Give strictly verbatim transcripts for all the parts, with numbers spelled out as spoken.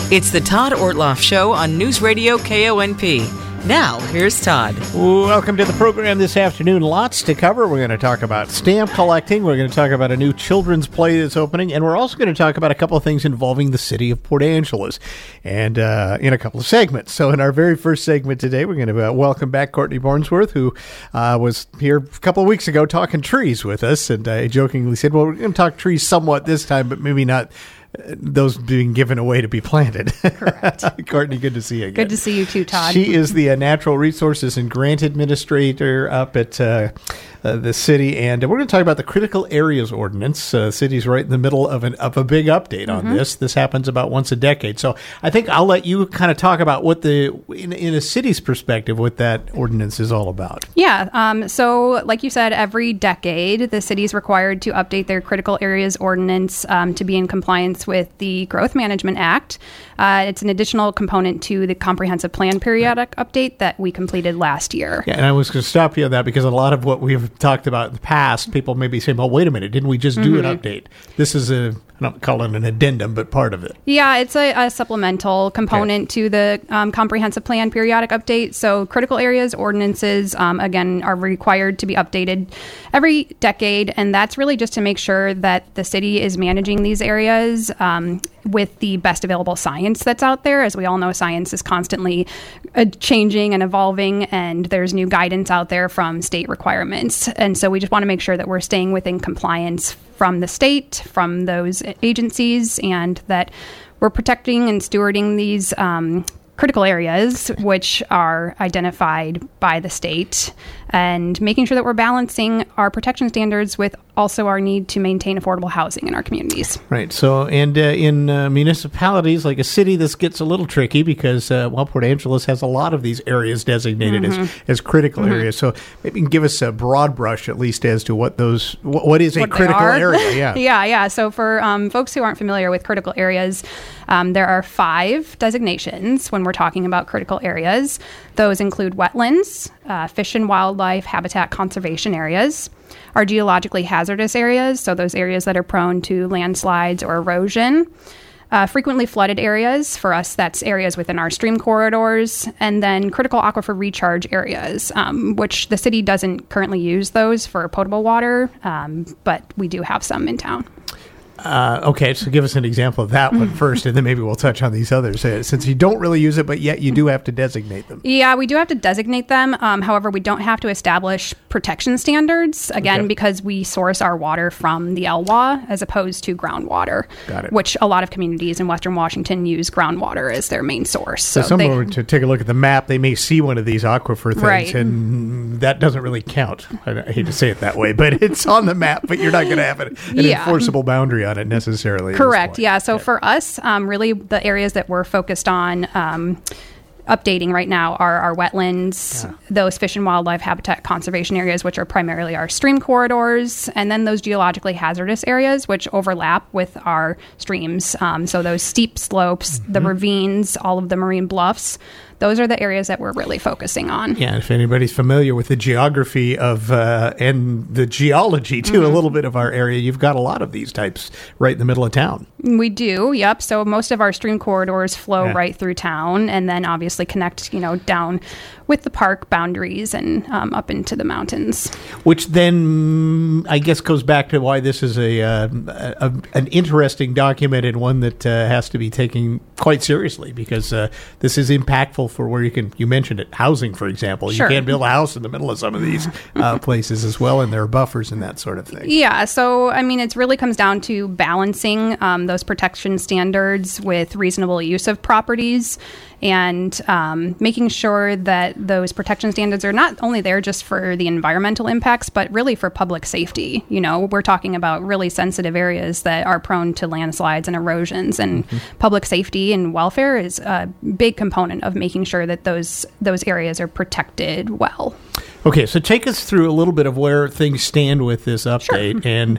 It's the Todd Ortloff Show on News Radio K O N P. Now, here's Todd. Welcome to the program this afternoon. Lots to cover. We're going to talk about stamp collecting. We're going to talk about a new children's play that's opening. And we're also going to talk about a couple of things involving the city of Port Angeles and uh, in a couple of segments. So in our very first segment today, we're going to uh, welcome back Courtney Barnsworth, who uh, was here a couple of weeks ago talking trees with us. And I jokingly said, well, we're going to talk trees somewhat this time, but maybe not those being given away to be planted. Correct. Courtney, good to see you again. Good to see you too, Todd. She is the uh, Natural Resources and Grant Administrator up at uh, uh, the city, and we're going to talk about the Critical Areas Ordinance. Uh, the city's right in the middle of, an, of a big update on mm-hmm. this. This happens about once a decade. So I think I'll let you kind of talk about what the, in, in a city's perspective, what that ordinance is all about. Yeah. Um, so like you said, every decade, the city's required to update their Critical Areas Ordinance um, to be in compliance with the Growth Management Act. Uh, it's an additional component to the Comprehensive Plan Periodic right. Update that we completed last year. Yeah, and I was going to stop you on that because a lot of what we've talked about in the past, people may be saying, well, wait a minute, didn't we just do mm-hmm. an update? This is a, I don't call it an addendum, but part of it. Yeah, it's a, a supplemental component okay. to the um, Comprehensive Plan Periodic Update. So critical areas ordinances, um, again, are required to be updated every decade. And that's really just to make sure that the city is managing these areas um, with the best available science that's out there. As we all know, science is constantly uh, changing and evolving, and there's new guidance out there from state requirements. And so we just want to make sure that we're staying within compliance from the state, from those agencies, and that we're protecting and stewarding these um, critical areas, which are identified by the state, and making sure that we're balancing our protection standards with also our need to maintain affordable housing in our communities. Right. So, and uh, in uh, municipalities like a city, this gets a little tricky because, uh, well, Port Angeles has a lot of these areas designated mm-hmm. as, as critical mm-hmm. areas. So maybe you can give us a broad brush, at least, as to what those, what, what is a what critical area? Yeah. yeah, yeah. So for um, folks who aren't familiar with critical areas, um, there are five designations when we're talking about critical areas. Those include wetlands, uh, fish and wildlife habitat conservation areas, our geologically hazardous areas, so those areas that are prone to landslides or erosion, uh, frequently flooded areas. For us, that's areas within our stream corridors, and then critical aquifer recharge areas, um, which the city doesn't currently use those for potable water, um, but we do have some in town. Uh, okay, so give us an example of that one first, and then maybe we'll touch on these others, uh, since you don't really use it, but yet you do have to designate them. Yeah, we do have to designate them. Um, however, we don't have to establish protection standards, again, okay. because we source our water from the L W A as opposed to groundwater, Got it. which a lot of communities in Western Washington use groundwater as their main source. So, so someone were to take a look at the map, they may see one of these aquifer things, right. and that doesn't really count. I, I hate to say it that way, but it's on the map, but you're not going to have an, an yeah. enforceable boundary on it necessarily. Correct. Yeah. So yeah. for us, um, really the areas that we're focused on um, updating right now are our wetlands, yeah. those fish and wildlife habitat conservation areas, which are primarily our stream corridors, and then those geologically hazardous areas, which overlap with our streams. Um, so those steep slopes, mm-hmm. the ravines, all of the marine bluffs. Those are the areas that we're really focusing on. Yeah, if anybody's familiar with the geography of uh, and the geology, too, mm-hmm. a little bit of our area, you've got a lot of these types right in the middle of town. We do, yep. So most of our stream corridors flow yeah. right through town and then obviously connect, you know, down with the park boundaries and um, up into the mountains. Which then, I guess, goes back to why this is a, uh, a an interesting document and one that uh, has to be taken quite seriously, because uh, this is impactful for where you can, you mentioned it, housing, for example. Sure. You can't build a house in the middle of some of these uh, places as well, and there are buffers and that sort of thing. Yeah, so, I mean, it really comes down to balancing um, those protection standards with reasonable use of properties, and um, making sure that those protection standards are not only there just for the environmental impacts, but really for public safety. You know, we're talking about really sensitive areas that are prone to landslides and erosions, and mm-hmm. public safety and welfare is a big component of making sure that those those areas are protected well. Okay, so take us through a little bit of where things stand with this update. Sure. And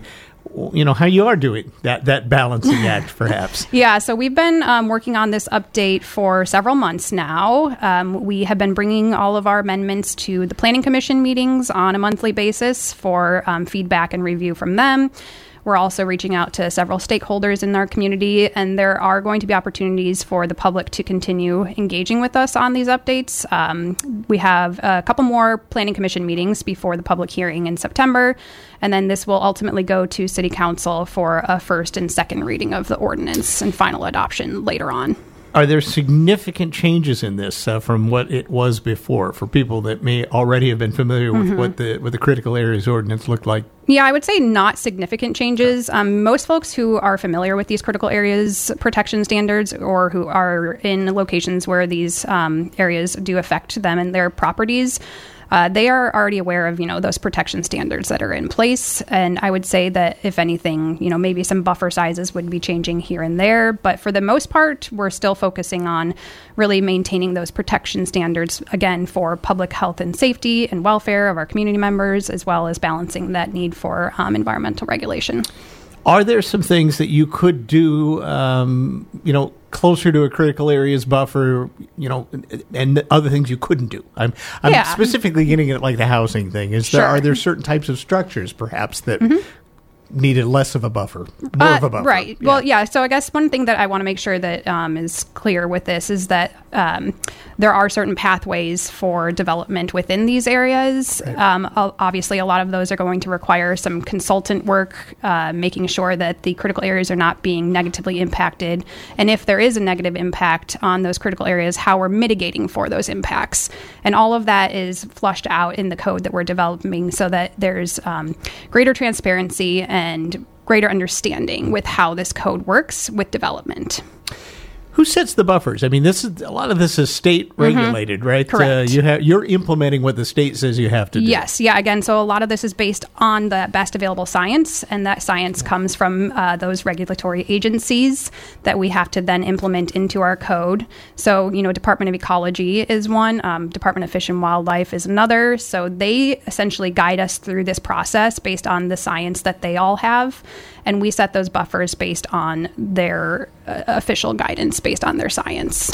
you know, how you are doing that, that balancing act, perhaps. Yeah, so we've been um, working on this update for several months now. Um, we have been bringing all of our amendments to the Planning Commission meetings on a monthly basis for um, feedback and review from them. We're also reaching out to several stakeholders in our community, and there are going to be opportunities for the public to continue engaging with us on these updates. Um, we have a couple more Planning Commission meetings before the public hearing in September, and then this will ultimately go to City Council for a first and second reading of the ordinance and final adoption later on. Are there significant changes in this uh, from what it was before for people that may already have been familiar with mm-hmm. what the what the critical areas ordinance looked like? Yeah, I would say not significant changes. Um, most folks who are familiar with these critical areas protection standards or who are in locations where these um, areas do affect them and their properties, Uh, they are already aware of, you know, those protection standards that are in place. And I would say that if anything, you know, maybe some buffer sizes would be changing here and there. But for the most part, we're still focusing on really maintaining those protection standards, again, for public health and safety and welfare of our community members, as well as balancing that need for um, environmental regulation. Are there some things that you could do, um, you know, closer to a critical areas buffer, you know, and other things you couldn't do? I'm I'm yeah. specifically getting at like the housing thing. Is there sure. are there certain types of structures perhaps that mm-hmm. needed less of a buffer, more uh, of a buffer? Right. Yeah. Well, yeah. So I guess one thing that I want to make sure that um, is clear with this is that um, there are certain pathways for development within these areas. Right. Um, obviously, a lot of those are going to require some consultant work, uh, making sure that the critical areas are not being negatively impacted. And if there is a negative impact on those critical areas, how we're mitigating for those impacts. And all of that is flushed out in the code that we're developing so that there's um, greater transparency and and greater understanding with how this code works with development. Who sets the buffers? I mean, this is a lot of this is state regulated, mm-hmm. right? Correct. Uh, you have you're implementing what the state says you have to do. Yes, yeah. Again, so a lot of this is based on the best available science, and that science comes from uh, those regulatory agencies that we have to then implement into our code. So, you know, Department of Ecology is one, um, Department of Fish and Wildlife is another. So they essentially guide us through this process based on the science that they all have, and we set those buffers based on their uh, official guidance based on their science.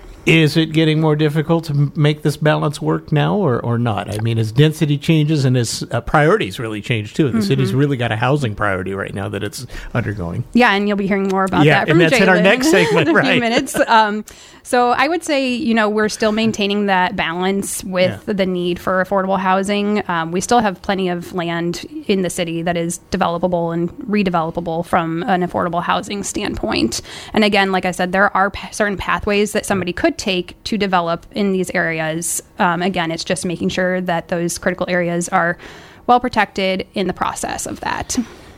Is it getting more difficult to make this balance work now or, or not? I mean, as density changes and as uh, priorities really change, too. The mm-hmm. city's really got a housing priority right now that it's undergoing. Yeah, and you'll be hearing more about yeah, that from and that's Jalen in our next segment, in a right. few minutes. Um, so I would say, you know, we're still maintaining that balance with yeah. the need for affordable housing. Um, we still have plenty of land in the city that is developable and redevelopable from an affordable housing standpoint. And again, like I said, there are p- certain pathways that somebody could take to develop in these areas. Um, again, it's just making sure that those critical areas are well protected in the process of that.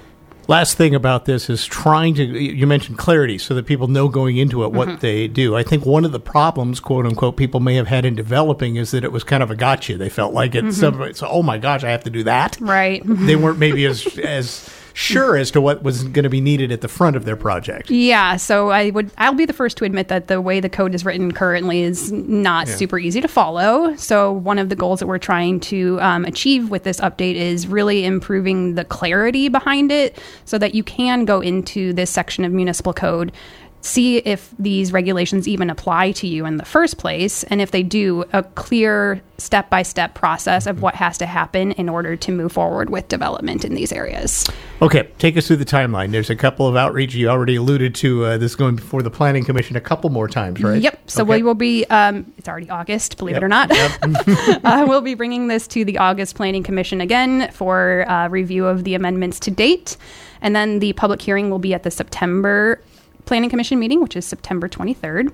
Last thing about this is trying to, you mentioned clarity so that people know going into it what mm-hmm. they do. I think one of the problems, quote unquote, people may have had in developing is that it was kind of a gotcha. They felt like it, mm-hmm. so, oh my gosh, I have to do that. Right. They weren't maybe as as sure as to what was going to be needed at the front of their project. Yeah, so I would, I'll be the first to admit that the way the code is written currently is not yeah. super easy to follow. So one of the goals that we're trying to um, achieve with this update is really improving the clarity behind it so that you can go into this section of municipal code, see if these regulations even apply to you in the first place, and if they do, a clear step-by-step process of what has to happen in order to move forward with development in these areas. Okay, take us through the timeline. There's a couple of outreach. You already alluded to uh, this going before the Planning Commission a couple more times, right? Yep. So okay. we will be, um, it's already August, believe yep. it or not. Yep. uh, we'll be bringing this to the August Planning Commission again for uh, review of the amendments to date. And then the public hearing will be at the September Planning Commission meeting, which is September twenty-third.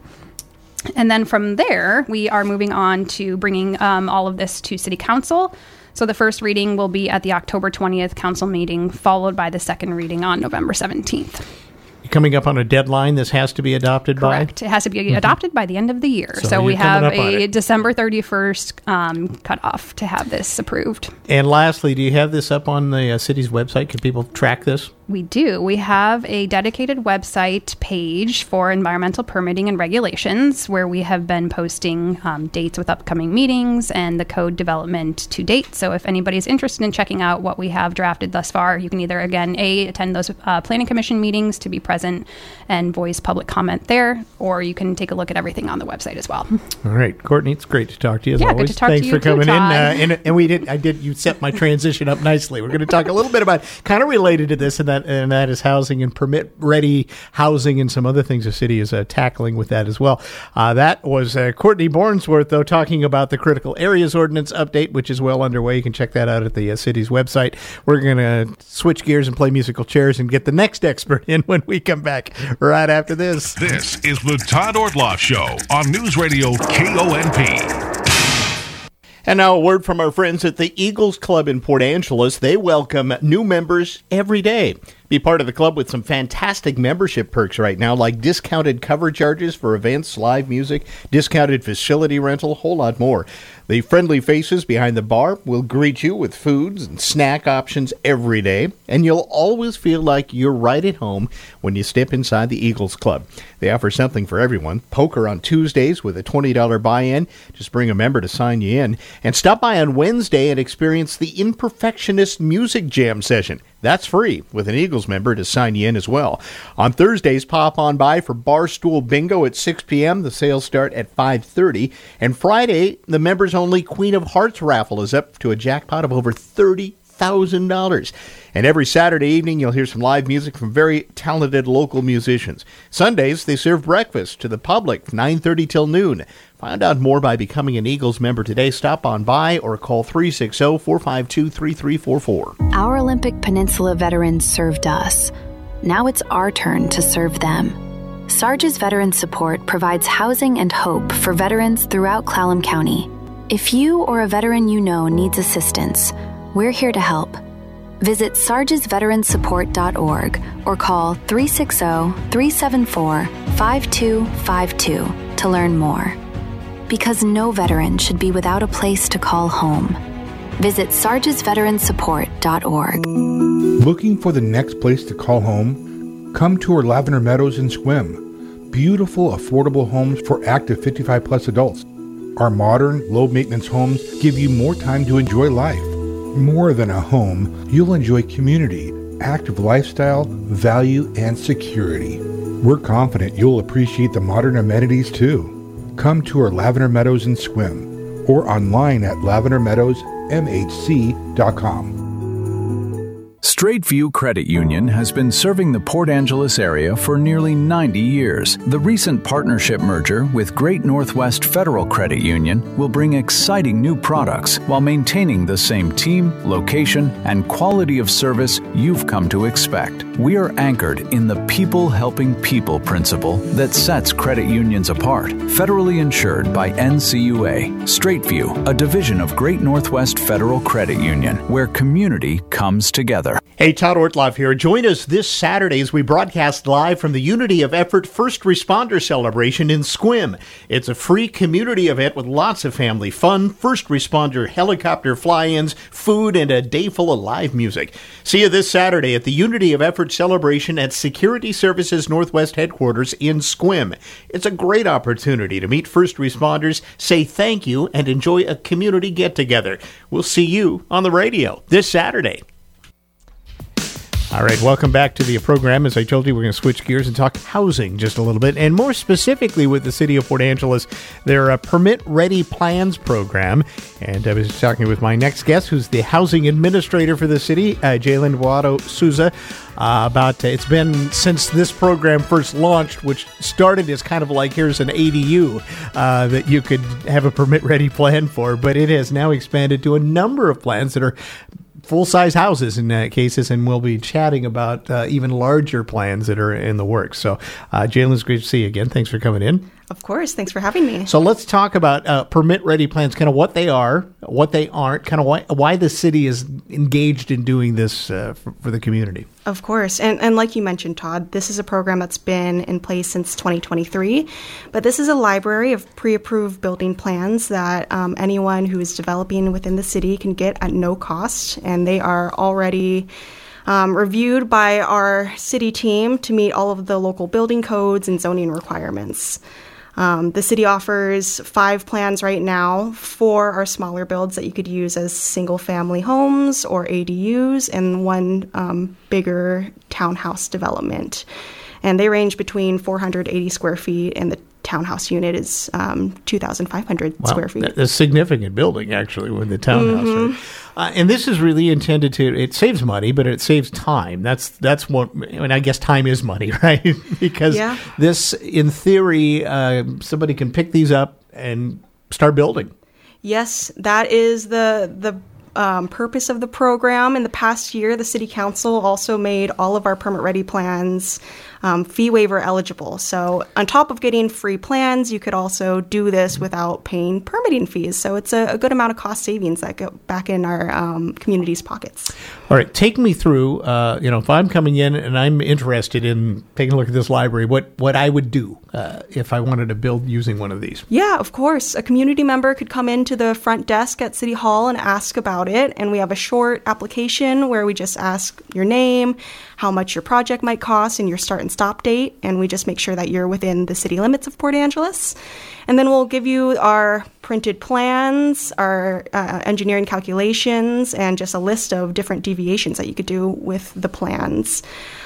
And then from there, we are moving on to bringing um, all of this to City Council. So the first reading will be at the October twentieth council meeting, followed by the second reading on November seventeenth. Coming up on a deadline, this has to be adopted Correct. by? Correct. It has to be mm-hmm. adopted by the end of the year. So, so we have a it. December thirty-first um, cutoff to have this approved. And lastly, do you have this up on the uh, city's website? Can people track this? We do. We have a dedicated website page for environmental permitting and regulations where we have been posting um, dates with upcoming meetings and the code development to date. So if anybody's interested in checking out what we have drafted thus far, you can either, again, A, attend those uh, planning commission meetings to be present and voice public comment there, or you can take a look at everything on the website as well. All right, Courtney, it's great to talk to you as yeah, always. Good to talk Thanks to you for coming too, in. Todd. Uh, and, and we did, I did, you set my transition up nicely. We're going to talk a little bit about, kind of related to this, and that and that is housing and permit-ready housing and some other things the city is uh, tackling with that as well. Uh, that was uh, Courtney Bornsworth, though, talking about the Critical Areas Ordinance update, which is well underway. You can check that out at the uh, city's website. We're going to switch gears and play musical chairs and get the next expert in when we come back right after this. This is the Todd Ortloff Show on News Radio K O N P. And now a word from our friends at the Eagles Club in Port Angeles. They welcome new members every day. Be part of the club with some fantastic membership perks right now, like discounted cover charges for events, live music, discounted facility rental, a whole lot more. The friendly faces behind the bar will greet you with foods and snack options every day, and you'll always feel like you're right at home when you step inside the Eagles Club. They offer something for everyone. Poker on Tuesdays with a twenty dollars buy-in. Just bring a member to sign you in. And stop by on Wednesday and experience the Imperfectionist Music Jam session. That's free with an Eagles member to sign you in as well. On Thursdays, pop on by for Barstool Bingo at six p.m. The sales start at five thirty. And Friday, the members-only Queen of Hearts raffle is up to a jackpot of over thirty thousand dollars. And every Saturday evening, you'll hear some live music from very talented local musicians. Sundays, they serve breakfast to the public from nine thirty till noon. Find out more by becoming an Eagles member today. Stop on by or call three six zero, four five two, three three four four. Our Olympic Peninsula veterans served us. Now it's our turn to serve them. Sarge's Veteran Support provides housing and hope for veterans throughout Clallam County. If you or a veteran you know needs assistance, we're here to help. Visit sarges veteran support dot org or call three six zero, three seven four, five two five two to learn more. Because no veteran should be without a place to call home. Visit sarges veteran support dot org. Looking for the next place to call home? Come tour Lavender Meadows and Swim. Beautiful, affordable homes for active fifty-five plus adults. Our modern, low-maintenance homes give you more time to enjoy life. More than a home, you'll enjoy community, active lifestyle, value, and security. We're confident you'll appreciate the modern amenities too. Come tour Lavender Meadows and Swim or online at lavender meadows m h c dot com. Straight View Credit Union has been serving the Port Angeles area for nearly ninety years. The recent partnership merger with Great Northwest Federal Credit Union will bring exciting new products while maintaining the same team, location, and quality of service you've come to expect. We are anchored in the people helping people principle that sets credit unions apart. Federally insured by N C U A. Straight View, a division of Great Northwest Federal Credit Union, where community comes together. Hey, Todd Ortloff here. Join us this Saturday as we broadcast live from the Unity of Effort First Responder Celebration in Sequim. It's a free community event with lots of family fun, first responder helicopter fly-ins, food, and a day full of live music. See you this Saturday at the Unity of Effort Celebration at Security Services Northwest Headquarters in Sequim. It's a great opportunity to meet first responders, say thank you, and enjoy a community get-together. We'll see you on the radio this Saturday. All right, welcome back to the program. As I told you, we're going to switch gears and talk housing just a little bit, and more specifically with the City of Port Angeles, their uh, Permit Ready Plans program. And I was talking with my next guest, who's the housing administrator for the city, uh, Jalen Duato Souza, uh, about uh, it's been since this program first launched, which started as kind of like here's an A D U uh, that you could have a permit ready plan for, but it has now expanded to a number of plans that are full-size houses in uh, cases, and we'll be chatting about uh, even larger plans that are in the works. So, uh, Jalen, it's great to see you again. Thanks for coming in. Of course. Thanks for having me. So let's talk about uh, permit-ready plans, kind of what they are, what they aren't, kind of why, why the city is engaged in doing this uh, for, for the community. Of course. And, and like you mentioned, Todd, this is a program that's been in place since twenty twenty-three. But this is a library of pre-approved building plans that um, anyone who is developing within the city can get at no cost. And they are already um, reviewed by our city team to meet all of the local building codes and zoning requirements. Um, the city offers five plans right now. Four are smaller builds that you could use as single-family homes or A D Us, and one um, bigger townhouse development. And they range between four hundred eighty square feet, and the townhouse unit is um, two thousand five hundred wow. square feet. That's a significant building, actually, with the townhouse. Mm-hmm. Right? Uh, and this is really intended to, it saves money, but it saves time. That's that's what, I mean, I guess time is money, right? Because yeah. this, in theory, uh, somebody can pick these up and start building. Yes, that is the the um, purpose of the program. In the past year, the City Council also made all of our permit-ready plans um, fee waiver eligible. So on top of getting free plans, you could also do this without paying permitting fees. So it's a, a good amount of cost savings that go back in our um, community's pockets. All right, take me through, uh, you know, if I'm coming in and I'm interested in taking a look at this library, what, what I would do uh, if I wanted to build using one of these. Yeah, of course. A community member could come into the front desk at City Hall and ask about it. And we have a short application where we just ask your name, how much your project might cost, and your start and stop date. And we just make sure that you're within the city limits of Port Angeles. And then we'll give you our printed plans, our uh, engineering calculations, and just a list of different deviations that you could do with the plans.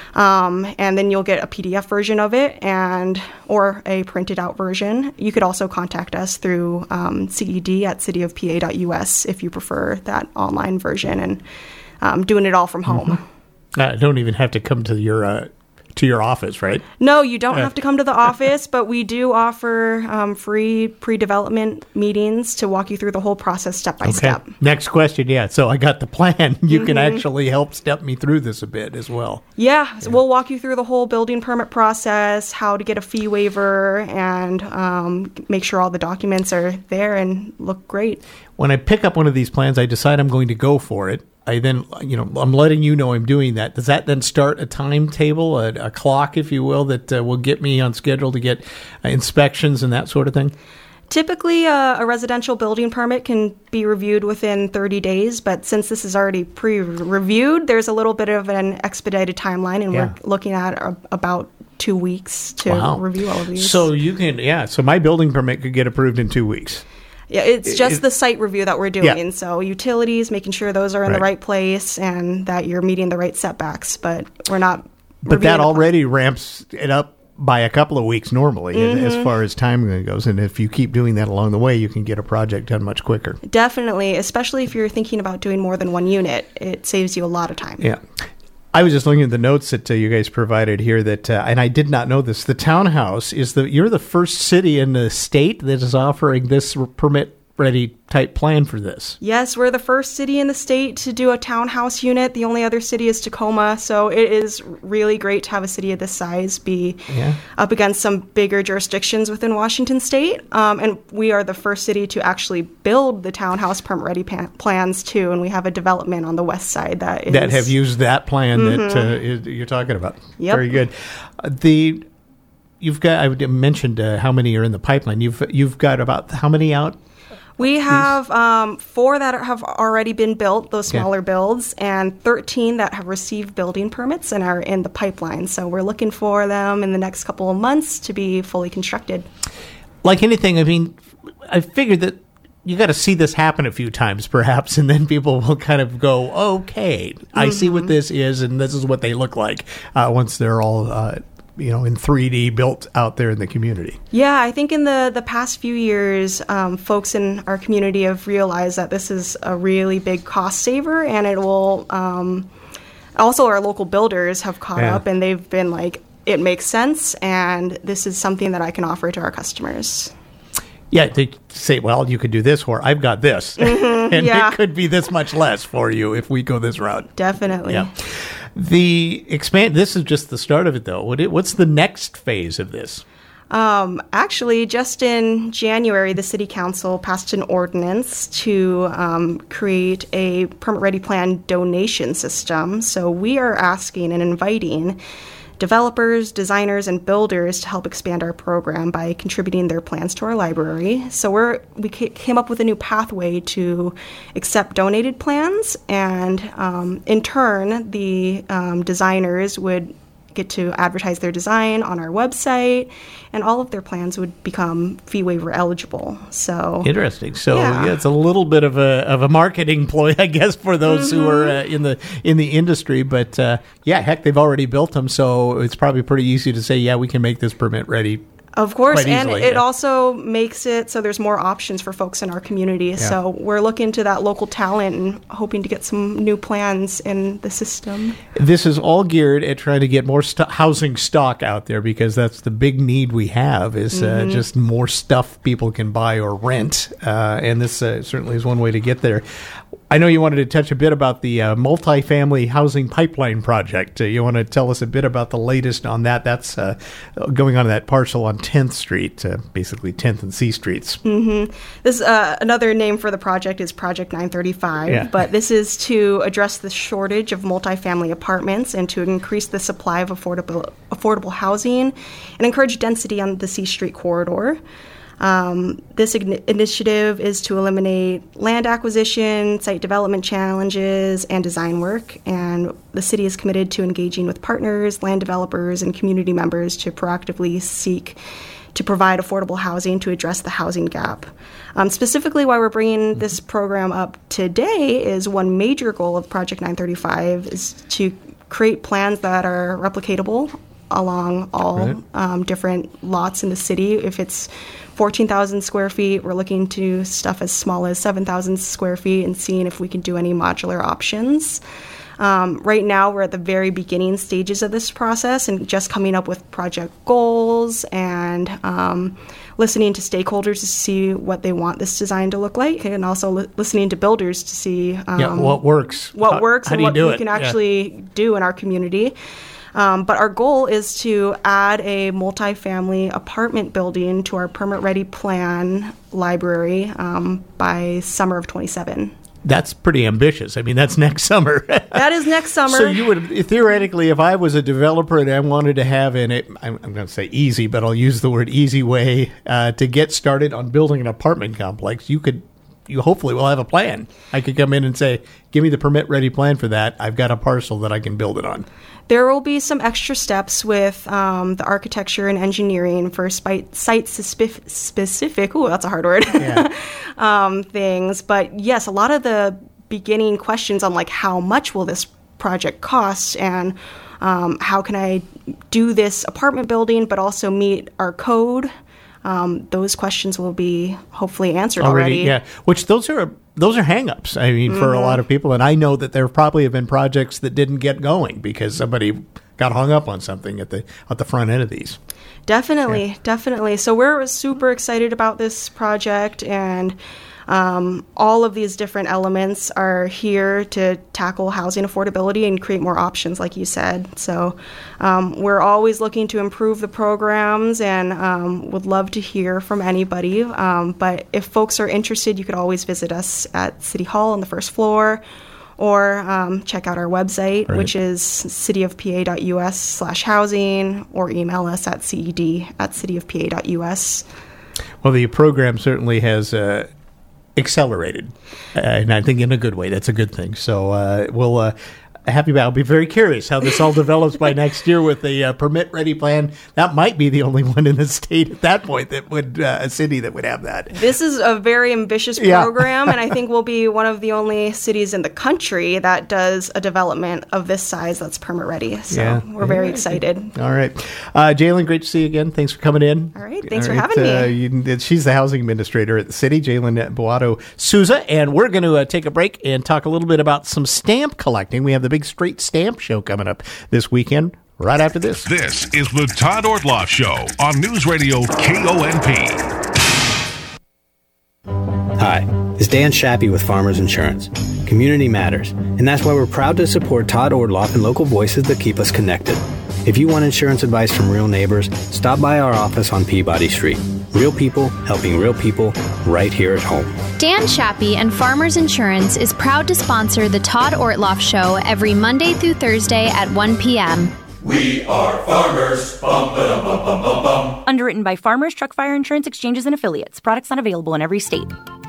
Um, and then you'll get a P D F version of it and or a printed out version. You could also contact us through um, C E D at city of P A dot U S if you prefer that online version and um, doing it all from home. Mm-hmm. I don't even have to come to your uh, to your office, right? No, you don't Uh. have to come to the office, but we do offer um, free pre-development meetings to walk you through the whole process step by Okay. step. Next question. Yeah. So I got the plan. You Mm-hmm. can actually help step me through this a bit as well. Yeah, so we'll walk you through the whole building permit process, how to get a fee waiver, and um, make sure all the documents are there and look great. When I pick up one of these plans, I decide I'm going to go for it. I then, you know, I'm letting you know I'm doing that. Does that then start a timetable, a, a clock, if you will, that uh, will get me on schedule to get uh, inspections and that sort of thing? Typically, uh, a residential building permit can be reviewed within thirty days, but since this is already pre-reviewed, there's a little bit of an expedited timeline, and Yeah. we're looking at uh, about two weeks to Wow. review all of these. So you can, yeah, so my building permit could get approved in two weeks. Yeah, it's just it- the site review that we're doing. Yeah. So utilities, making sure those are in the Right. right place and that you're meeting the right setbacks, but we're not. But reviewing that the plan. already ramps it up by a couple of weeks normally Mm-hmm. as far as time goes. And if you keep doing that along the way, you can get a project done much quicker. Definitely, especially if you're thinking about doing more than one unit, it saves you a lot of time. Yeah. I was just looking at the notes that uh, you guys provided here that, uh, and I did not know this, the townhouse is the, you're the first city in the state that is offering this permit ready type plan for this. Yes, we're the first city in the state to do a townhouse unit. The only other city is Tacoma, so it is really great to have a city of this size be Yeah. up against some bigger jurisdictions within Washington state. Um, and we are the first city to actually build the townhouse permit-ready pa- plans too, and we have a development on the west side that is... That have used that plan that uh, is, you're talking about. Yep. Very good. Uh, the you've got I mentioned uh, how many are in the pipeline. You've you've got about how many out? We have um, four that are, have already been built, those Okay. smaller builds, and thirteen that have received building permits and are in the pipeline. So we're looking for them in the next couple of months to be fully constructed. Like anything, I mean, I figured that you got to see this happen a few times, perhaps, and then people will kind of go, "Okay, I see what this is, and this is what they look like." Uh, once they're all, uh, you know, in three D built out there in the community. Yeah, I think in the, the past few years, um, folks in our community have realized that this is a really big cost saver, and it will. Um, also, our local builders have caught Yeah. up, and they've been like, "It makes sense, and this is something that I can offer to our customers." Yeah, they say, well, you could do this, or I've got this. and yeah. it could be this much less for you if we go this route. Definitely. Yeah. The expand, this is just the start of it, though. What it, what's the next phase of this? Um, actually, just in January, the City Council passed an ordinance to um, create a permit-ready plan donation system. So we are asking and inviting developers, designers, and builders to help expand our program by contributing their plans to our library. So we're we came up with a new pathway to accept donated plans, and um, in turn, the um, designers would get to advertise their design on our website, and all of their plans would become fee waiver eligible. So interesting. So yeah. yeah, it's a little bit of a of a marketing ploy, I guess, for those mm-hmm. who are uh, in the in the industry. But uh, yeah, heck, they've already built them, so it's probably pretty easy to say, yeah, we can make this permit ready. Of course, Quite and easily, it yeah. also makes it so there's more options for folks in our community. Yeah. So we're looking to that local talent and hoping to get some new plans in the system. This is all geared at trying to get more st- housing stock out there, because that's the big need we have is uh, mm-hmm. just more stuff people can buy or rent. Uh, and this uh, certainly is one way to get there. I know you wanted to touch a bit about the uh, multifamily housing pipeline project. Uh, you want to tell us a bit about the latest on that? That's uh, going on in that parcel on tenth Street, uh, basically tenth and C Streets. Mm-hmm. This uh, another name for the project is Project nine thirty-five, yeah. but this is to address the shortage of multifamily apartments and to increase the supply of affordable affordable housing and encourage density on the C Street corridor. Um, this ign- initiative is to eliminate land acquisition, site development challenges, and design work. And the city is committed to engaging with partners, land developers, and community members to proactively seek to provide affordable housing to address the housing gap. Um, specifically, why we're bringing this program up today is one major goal of Project nine thirty-five is to create plans that are replicatable along all right. um, different lots in the city. If it's fourteen thousand square feet, we're looking to stuff as small as seven thousand square feet and seeing if we can do any modular options. Um, right now, we're at the very beginning stages of this process and just coming up with project goals and um, listening to stakeholders to see what they want this design to look like, and also li- listening to builders to see um, yeah, what works. what how, works how and do you what do we it? can Yeah. actually do in our community. Um, but our goal is to add a multifamily apartment building to our permit-ready plan library um, by summer of twenty-seven. That's pretty ambitious. I mean, that's next summer. That is next summer. So you would, theoretically, if I was a developer and I wanted to have an, it, I'm, I'm going to say easy, but I'll use the word easy way uh, to get started on building an apartment complex, you could, you hopefully will have a plan. I could come in and say, give me the permit-ready plan for that. I've got a parcel that I can build it on. There will be some extra steps with um, the architecture and engineering for spi- site-specific, ooh, that's a hard word, Yeah. um, things. But yes, a lot of the beginning questions on like how much will this project cost and um, how can I do this apartment building but also meet our code, um, those questions will be hopefully answered already. already. Yeah, which those are those are hang-ups, I mean, mm-hmm. for a lot of people. And I know that there probably have been projects that didn't get going because somebody got hung up on something at the at the front end of these. Definitely, yeah. definitely. So we're super excited about this project, and um, all of these different elements are here to tackle housing affordability and create more options, like you said. So um, we're always looking to improve the programs and um, would love to hear from anybody. Um, but if folks are interested, you could always visit us at City Hall on the first floor, or um, check out our website, right. which is cityofpa.us slash housing, or email us at ced at cityofpa.us. Well, the program certainly has uh, accelerated, uh, and I think in a good way. That's a good thing. So uh, we'll uh, happy about. I'll be very curious how this all develops by next year with the uh, permit-ready plan. That might be the only one in the state at that point that would uh, a city that would have that. This is a very ambitious Yeah. program, and I think we'll be one of the only cities in the country that does a development of this size that's permit-ready. So Yeah. we're very Yeah. excited. All right. Uh, Jalen, great to see you again. Thanks for coming in. All right. Thanks All for right, having uh, me. You, she's the housing administrator at the city, Jalen Boato Souza, and we're going to uh, take a break and talk a little bit about some stamp collecting. We have the big Straight Stamp Show coming up this weekend, right after this. This is the Todd Ortloff Show on News Radio K O N P. Hi, it's Dan Shappy with Farmers Insurance. Community matters, and that's why we're proud to support Todd Ortloff and local voices that keep us connected. If you want insurance advice from real neighbors, stop by our office on Peabody Street. Real people helping real people right here at home. Dan Shappy and Farmers Insurance is proud to sponsor the Todd Ortloff Show every Monday through Thursday at one p.m. We are farmers. Bum, ba-dum, bum, bum, bum, bum. Underwritten by Farmers Truck Fire Insurance Exchanges and Affiliates. Products not available in every state.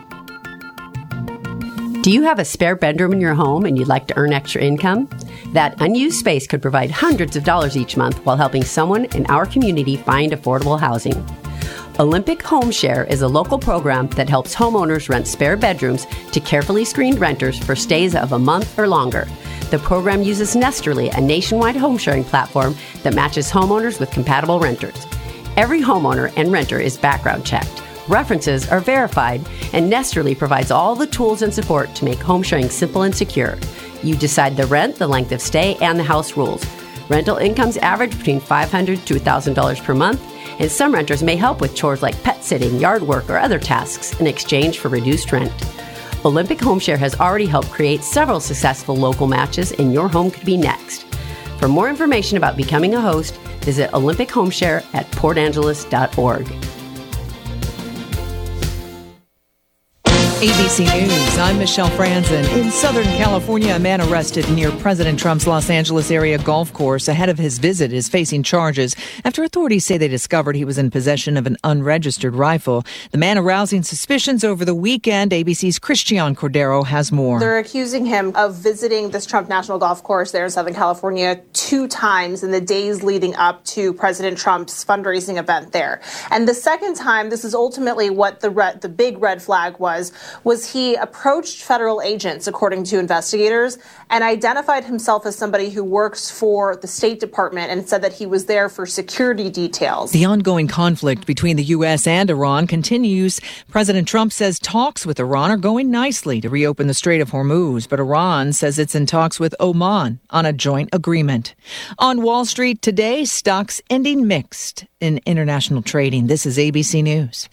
Do you have a spare bedroom in your home and you'd like to earn extra income? That unused space could provide hundreds of dollars each month while helping someone in our community find affordable housing. Olympic Home Share is a local program that helps homeowners rent spare bedrooms to carefully screened renters for stays of a month or longer. The program uses Nesterly, a nationwide home sharing platform that matches homeowners with compatible renters. Every homeowner and renter is background checked. References are verified, and Nesterly provides all the tools and support to make home sharing simple and secure. You decide the rent, the length of stay, and the house rules. Rental incomes average between five hundred dollars to one thousand dollars per month, and some renters may help with chores like pet sitting, yard work, or other tasks in exchange for reduced rent. Olympic Home Share has already helped create several successful local matches, and your home could be next. For more information about becoming a host, visit Olympic Home Share at port angeles dot org. A B C News, I'm Michelle Franzen. In Southern California, a man arrested near President Trump's Los Angeles area golf course ahead of his visit is facing charges after authorities say they discovered he was in possession of an unregistered rifle. The man arousing suspicions over the weekend. A B C's Christian Cordero has more. They're accusing him of visiting this Trump National Golf Course there in Southern California two times in the days leading up to President Trump's fundraising event there. And the second time, this is ultimately what the red, the big red flag was, was he approached federal agents, according to investigators, and identified himself as somebody who works for the State Department and said that he was there for security details. The ongoing conflict between the U S and Iran continues. President Trump says talks with Iran are going nicely to reopen the Strait of Hormuz, but Iran says it's in talks with Oman on a joint agreement. On Wall Street today, stocks ending mixed in international trading. This is A B C News.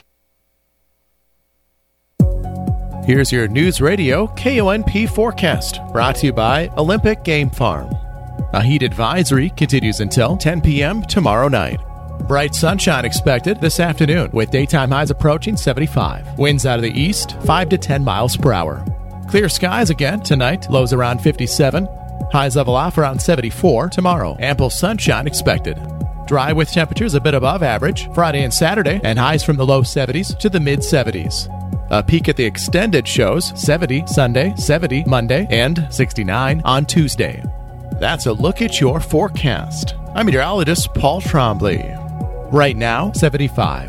Here's your News Radio K O N P forecast, brought to you by Olympic Game Farm. A heat advisory continues until ten p.m. tomorrow night. Bright sunshine expected this afternoon, with daytime highs approaching seventy-five. Winds out of the east, five to ten miles per hour. Clear skies again tonight, lows around fifty-seven. Highs level off around seventy-four tomorrow. Ample sunshine expected. Dry with temperatures a bit above average Friday and Saturday, and highs from the low seventies to the mid seventies. A peek at the extended shows, seventy Sunday, seventy Monday, and sixty-nine on Tuesday. That's a look at your forecast. I'm meteorologist Paul Trombley. Right now, seventy-five.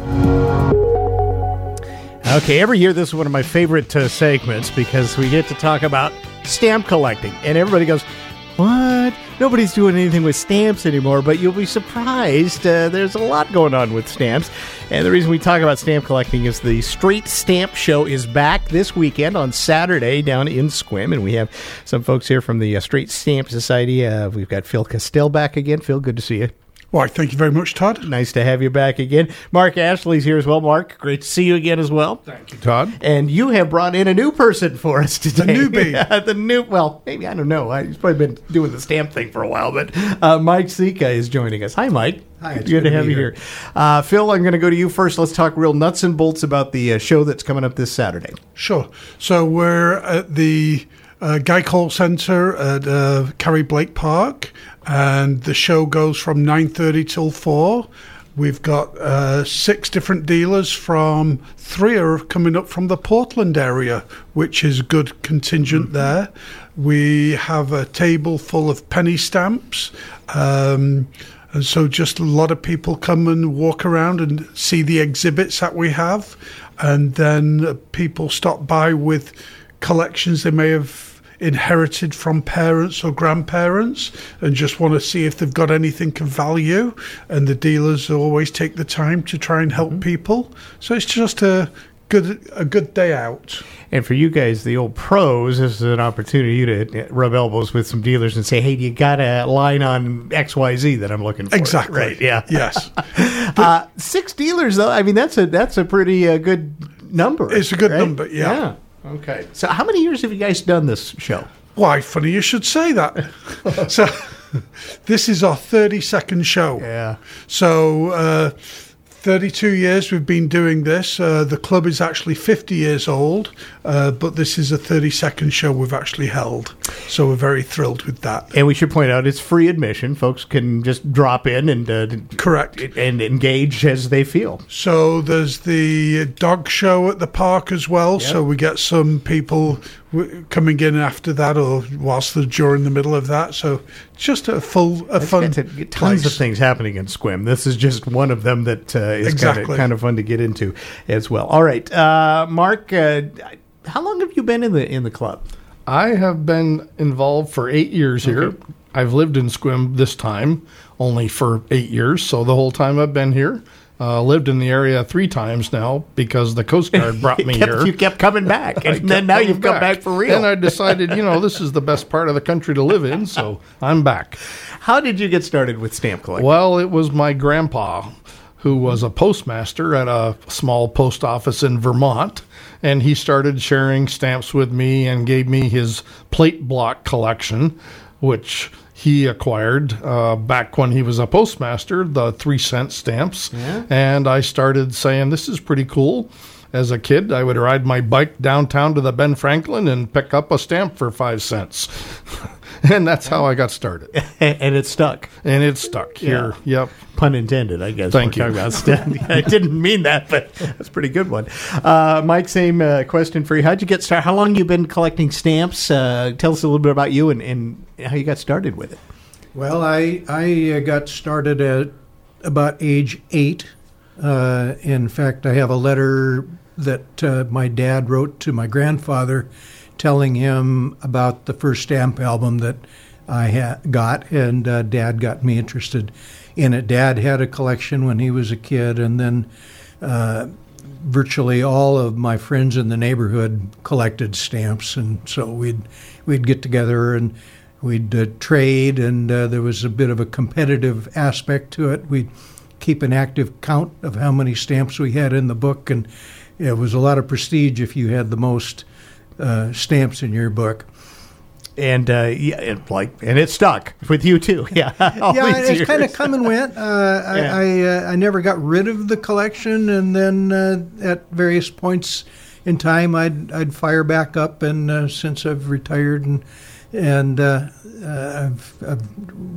Okay, every year this is one of my favorite uh, segments because we get to talk about stamp collecting. And everybody goes, what? Nobody's doing anything with stamps anymore, but you'll be surprised. Uh, there's a lot going on with stamps. And the reason we talk about stamp collecting is the Straight Stamp Show is back this weekend on Saturday down in Sequim. And we have some folks here from the uh, Straight Stamp Society. Uh, we've got Phil Castell back again. Phil, good to see you. Why, thank you very much, Todd. Nice to have you back again. Mark Ashley's here as well. Mark, great to see you again as well. Thank you, Todd. And you have brought in a new person for us today. The newbie. Yeah, the new, well, maybe, I don't know. He's probably been doing the stamp thing for a while, but uh, Mike Sika is joining us. Hi, Mike. Hi, Good, it's good to good have to you be here. here. Uh, Phil, I'm going to go to you first. Let's talk real nuts and bolts about the uh, show that's coming up this Saturday. Sure. So we're at the uh, Guy Cole Center at uh, Carrie Blake Park, and the show goes from nine thirty till four. We've got uh, six different dealers from three are coming up from the Portland area, which is a good contingent mm-hmm. there. We have a table full of penny stamps. Um, and so just a lot of people come and walk around and see the exhibits that we have. And then uh, people stop by with collections they may have inherited from parents or grandparents and just want to see if they've got anything of value, and the dealers always take the time to try and help mm-hmm. people. So it's just a good a good day out. And for you guys, the old pros, this is an opportunity to rub elbows with some dealers and say, hey, you got a line on X Y Z that I'm looking for. Exactly. Right, yeah. Yes. uh, six dealers, though, I mean, that's a that's a pretty uh, good number. It's a good right? number, yeah. yeah. Okay. So how many years have you guys done this show? Why, funny you should say that. So this is our thirty-second show. Yeah. So uh, thirty-two years we've been doing this. Uh, the club is actually fifty years old, uh, but this is a thirty-second show we've actually held. So we're very thrilled with that. And we should point out it's free admission. Folks can just drop in and uh, correct and engage as they feel. So there's the dog show at the park as well. Yep. So we get some people w- coming in after that, or whilst they're during the middle of that. So just a full, a fun to, tons place. of things happening in Sequim. This is just one of them that uh, is exactly. kind of kind of fun to get into as well. All right, uh, Mark, uh, how long have you been in the in the club? I have been involved for eight years here. Okay. I've lived in Sequim this time only for eight years, so the whole time I've been here. Uh, lived in the area three times now because the Coast Guard brought me kept, here. You kept coming back, and then now you've come back for real. And I decided, you know, this is the best part of the country to live in, so I'm back. How did you get started with stamp collecting? Well, it was my grandpa, who was a postmaster at a small post office in Vermont, and he started sharing stamps with me and gave me his plate block collection, which he acquired uh, back when he was a postmaster, the three cent stamps. Yeah. And I started saying, this is pretty cool. As a kid, I would ride my bike downtown to the Ben Franklin and pick up a stamp for five cents. And that's how I got started. And it stuck. And it stuck here. Yeah. Yep. Pun intended, I guess. Thank you. I didn't mean that, but that's a pretty good one. Uh, Mike, same uh, question for you. How'd you get started? How long have you been collecting stamps? Uh, tell us a little bit about you and, and how you got started with it. Well, I, I got started at about age eight. Uh, in fact, I have a letter that uh, my dad wrote to my grandfather telling him about the first stamp album that I ha- got, and uh, Dad got me interested in it. Dad had a collection when he was a kid, and then uh, virtually all of my friends in the neighborhood collected stamps, and so we'd we'd get together and we'd uh, trade, and uh, there was a bit of a competitive aspect to it. We'd keep an active count of how many stamps we had in the book, and it was a lot of prestige if you had the most uh, stamps in your book. And uh, yeah, and like, and it stuck with you too. Yeah, yeah, it's kind of come and went. Uh, I yeah. I, uh, I never got rid of the collection, and then uh, at various points in time, I'd I'd fire back up. And uh, since I've retired, and and uh, uh, I've, I've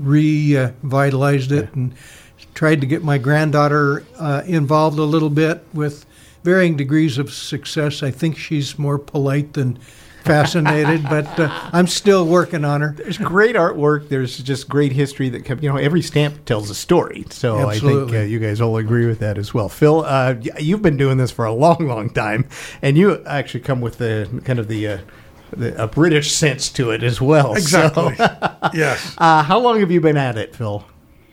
revitalized it, yeah. and tried to get my granddaughter uh, involved a little bit with varying degrees of success. I think she's more polite than fascinated, but uh, I'm still working on her. There's great artwork. There's just great history that comes. You know, every stamp tells a story. So Absolutely. I think uh, you guys all agree with that as well. Phil, uh, you've been doing this for a long, long time, and you actually come with the kind of the. Uh, The, a British sense to it as well. Exactly. So, yes. Uh, how long have you been at it, Phil?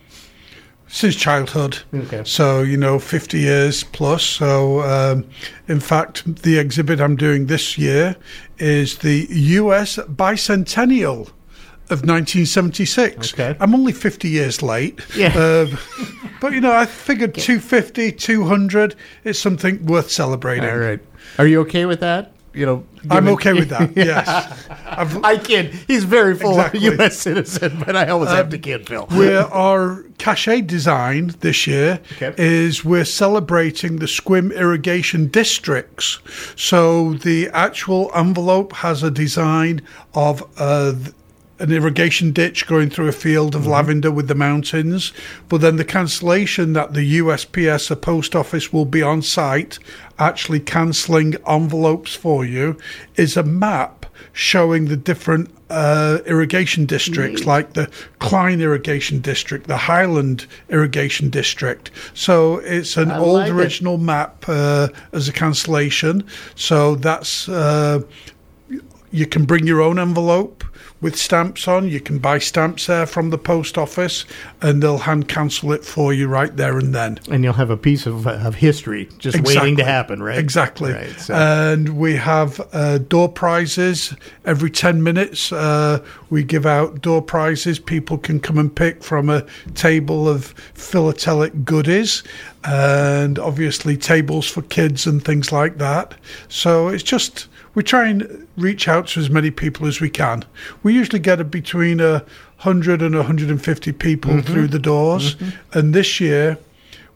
Since childhood. Okay. So, you know, fifty years plus. So, um, in fact, the exhibit I'm doing this year is the U S Bicentennial of nineteen seventy-six. Okay. I'm only fifty years late. Yeah. Um, but, you know, I figured two fifty, two hundred is something worth celebrating. All right. Are you okay with that? You know, I'm given- okay with that, yes. I've, I kid. He's very full Exactly. of U S citizen, but I always Um, have to kid Phil. Where our cachet design this year Okay. is we're celebrating the Sequim irrigation districts. So the actual envelope has a design of uh, th- an irrigation ditch going through a field of mm-hmm. lavender with the mountains. But then the cancellation that the U S P S, a post office, will be on site actually cancelling envelopes for you is a map showing the different uh, irrigation districts, Neat. like the Klein Irrigation District, the Highland Irrigation District. So it's an I old like it. original map uh, as a cancellation. So that's uh, you can bring your own envelope with stamps on. You can buy stamps there from the post office, and they'll hand cancel it for you right there and then. And you'll have a piece of, of history just Exactly. waiting to happen, right? Exactly. Right, so. And we have uh, door prizes every ten minutes. Uh, we give out door prizes. People can come and pick from a table of philatelic goodies, and obviously tables for kids and things like that. So it's just, we try and reach out to as many people as we can. We usually get a, between a one hundred and one hundred fifty people Mm-hmm. through the doors. Mm-hmm. And this year,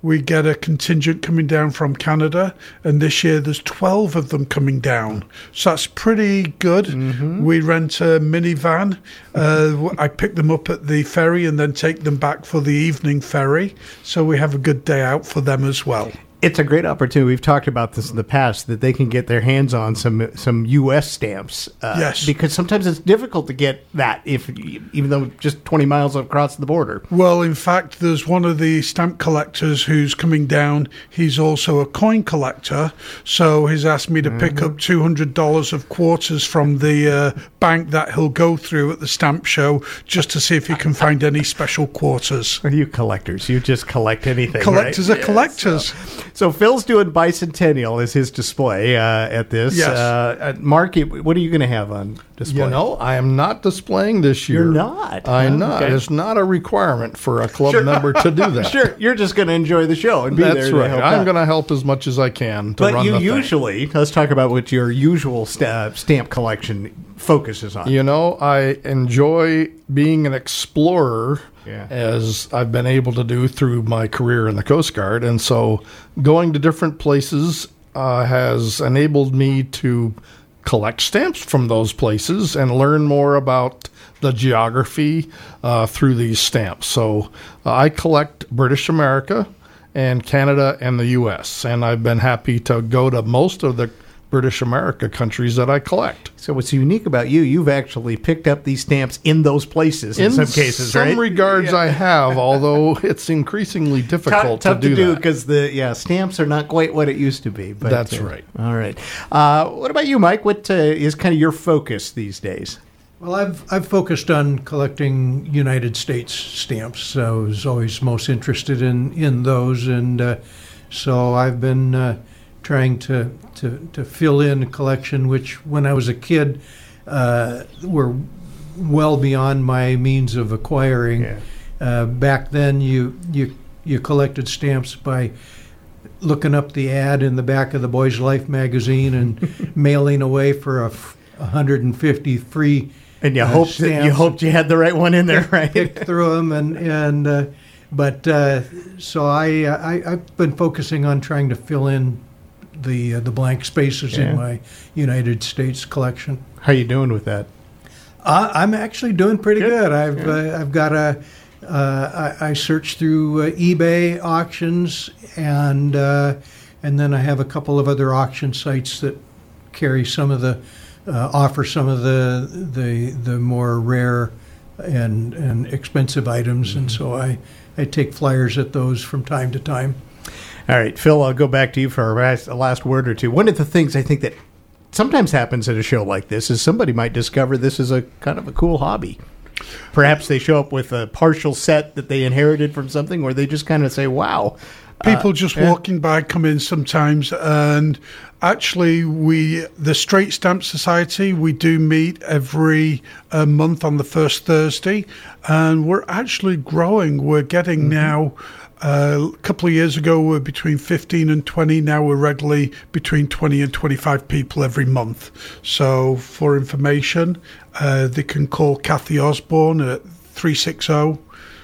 we get a contingent coming down from Canada, and this year there's twelve of them coming down. So that's pretty good. Mm-hmm. We rent a minivan. Uh, I pick them up at the ferry and then take them back for the evening ferry. So we have a good day out for them as well. It's a great opportunity. We've talked about this in the past, that they can get their hands on some some U S stamps. Uh, yes. Because sometimes it's difficult to get that, if even though just twenty miles across the border. Well, in fact, there's one of the stamp collectors who's coming down. He's also a coin collector. So he's asked me to mm-hmm. pick up two hundred dollars of quarters from the uh, bank that he'll go through at the stamp show, just to see if he can find any special quarters. Are you collectors? You just collect anything, Collectors right? are collectors. Yeah, so. So Phil's doing Bicentennial as his display uh, at this. Yes. Uh, Mark, what are you going to have on display? You know, I am not displaying this year. You're not? I'm oh, not. Okay. It's not a requirement for a club sure. member to do that. Sure, you're just going to enjoy the show and be That's there to right. help I'm out. going to help as much as I can to but run you the thing. usually, let's talk about what your usual st- stamp collection focuses on. You know, I enjoy being an explorer, yeah. as I've been able to do through my career in the Coast Guard. And so going to different places uh, has enabled me to collect stamps from those places and learn more about the geography uh, through these stamps. So uh, I collect British America and Canada and the U S, and I've been happy to go to most of the British America countries that I collect. So what's unique about you, you've actually picked up these stamps in those places in, in some cases, right? In some right? regards yeah. I have, although it's increasingly difficult tough, tough to do to do that. because the yeah stamps are not quite what it used to be. But, That's uh, right. All right. Uh, what about you, Mike? What uh, is kind of your focus these days? Well, I've I've focused on collecting United States stamps. I was always most interested in, in those, and uh, so I've been uh, trying to, to to fill in a collection which, when I was a kid, uh, were well beyond my means of acquiring. Yeah. Uh, back then, you you you collected stamps by looking up the ad in the back of the Boys Life magazine and mailing away for a f- one hundred fifty free. And you uh, hoped that, you hoped you had the right one in there, right? Picked through them, and and uh, but uh, so I, I I've been focusing on trying to fill in the uh, the blank spaces Yeah. in my United States collection. How you doing with that? Uh, I'm actually doing pretty good. Good. I've Yeah. uh, I've got a uh, I, I searched through uh, eBay auctions, and uh, and then I have a couple of other auction sites that carry some of the uh, offer some of the the the more rare and and expensive items, mm-hmm. and so I I take flyers at those from time to time. All right, Phil, I'll go back to you for a last, a last word or two. One of the things I think that sometimes happens at a show like this is somebody might discover this is a kind of a cool hobby. Perhaps they show up with a partial set that they inherited from something, or they just kind of say, wow. People uh, just yeah. walking by come in sometimes, and actually we, the Straight Stamp Society, we do meet every uh, month on the first Thursday, and we're actually growing. We're getting mm-hmm. now, uh, a couple of years ago we were between fifteen and twenty, now we're regularly between twenty and twenty-five people every month. So for information, uh, they can call Kathy Osborne at three six zero,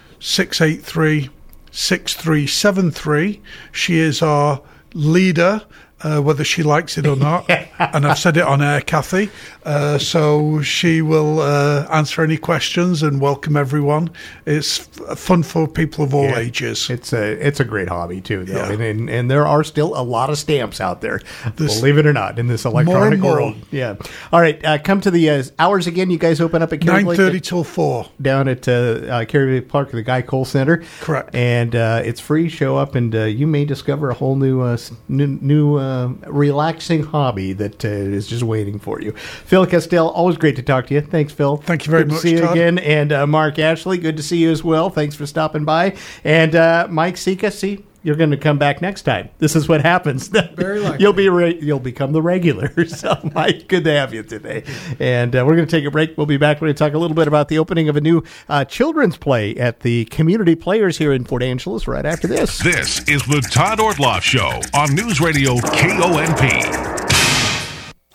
six eight three, six three seven three. She is our leader, uh, whether she likes it or not. And I've said it on air, Kathy. Uh, so she will uh, answer any questions and welcome everyone. It's f- fun for people of all Yeah. ages. It's a it's a great hobby too, though, Yeah. and, and and there are still a lot of stamps out there, This- believe it or not, in this electronic More and more. world. Yeah. All right, uh, come to the uh, hours again. You guys open up at Kerry nine Blake thirty till four. down at uh, uh, Kerry Park, the Guy Cole Center. Correct. And uh, it's free. Show up, and uh, you may discover a whole new uh, s- new, new uh, relaxing hobby that uh, is just waiting for you. Phil Castell, always great to talk to you. Thanks, Phil. Thank you very good much, to see you Todd. again. And uh, Mark Ashley, good to see you as well. Thanks for stopping by. And uh, Mike Sika, see, you're going to come back next time. This is what happens. Very likely. You'll be re- you'll become the regular. So, Mike, good to have you today. And uh, we're going to take a break. We'll be back. We're going to talk a little bit about the opening of a new uh, children's play at the Community Players here in Port Angeles right after this. This is the Todd Ortloff Show on News Radio K O N P.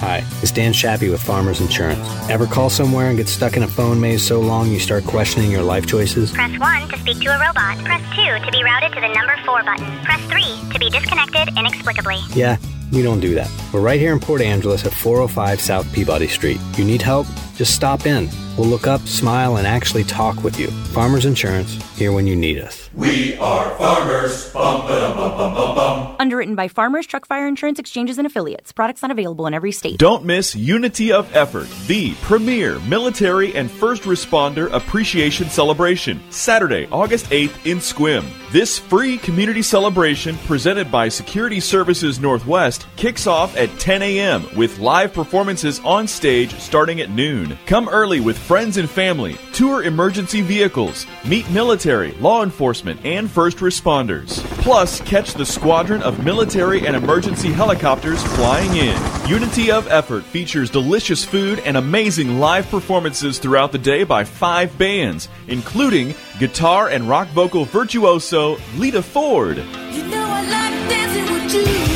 Hi, it's Dan Shappy with Farmers Insurance. Ever call somewhere and get stuck in a phone maze so long you start questioning your life choices? Press one to speak to a robot. Press two to be routed to the number four button. Press three to be disconnected inexplicably. Yeah, we don't do that. We're right here in Port Angeles at four oh five South Peabody Street. You need help? Just stop in. We'll look up, smile, and actually talk with you. Farmers Insurance, here when you need us. We are farmers. Bum, ba-dum, bum, bum, bum, bum. Underwritten by Farmers Truck Fire Insurance Exchanges and Affiliates. Products not available in every state. Don't miss Unity of Effort, the premier military and first responder appreciation celebration, Saturday, August eighth in Sequim. This free community celebration presented by Security Services Northwest kicks off at ten a.m. with live performances on stage starting at noon. Come early with friends and family, tour emergency vehicles, meet military, law enforcement, and first responders. Plus, catch the squadron of military and emergency helicopters flying in. Unity of Effort features delicious food and amazing live performances throughout the day by five bands, including guitar and rock vocal virtuoso Lita Ford. You know I like dancing with you.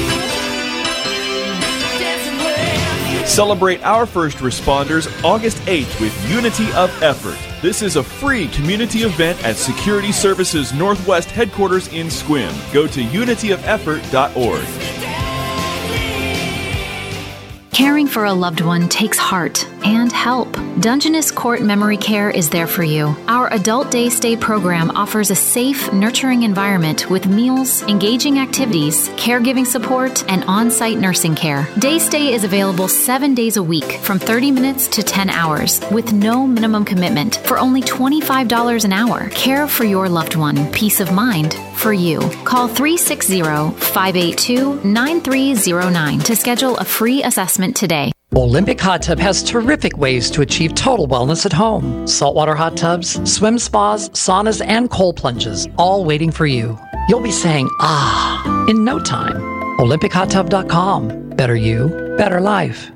Celebrate our first responders August eighth with Unity of Effort. This is a free community event at Security Services Northwest headquarters in Sequim. Go to unity of effort dot org. Caring for a loved one takes heart and help. Dungeness Court Memory Care is there for you. Our adult day stay program offers a safe, nurturing environment with meals, engaging activities, caregiving support, and on-site nursing care. Day stay is available seven days a week from thirty minutes to ten hours with no minimum commitment for only twenty-five dollars an hour. Care for your loved one. Peace of mind for you. Call three six zero, five eight two, nine three zero nine to schedule a free assessment today. Olympic Hot Tub has terrific ways to achieve total wellness at home. Saltwater hot tubs, swim spas, saunas, and cold plunges, all waiting for you. You'll be saying, ah, in no time. Olympic hot tub dot com. Better you, better life.